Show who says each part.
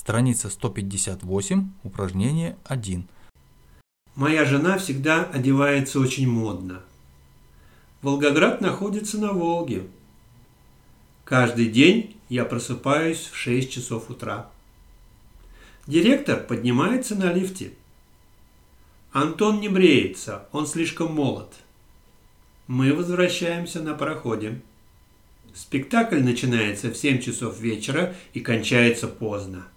Speaker 1: Страница 158, упражнение 1.
Speaker 2: Моя жена всегда одевается очень модно. Волгоград находится на Волге. Каждый день я просыпаюсь в 6 часов утра. Директор поднимается на лифте. Антон не бреется, он слишком молод. Мы возвращаемся на пароходе. Спектакль начинается в 7 часов вечера и кончается поздно.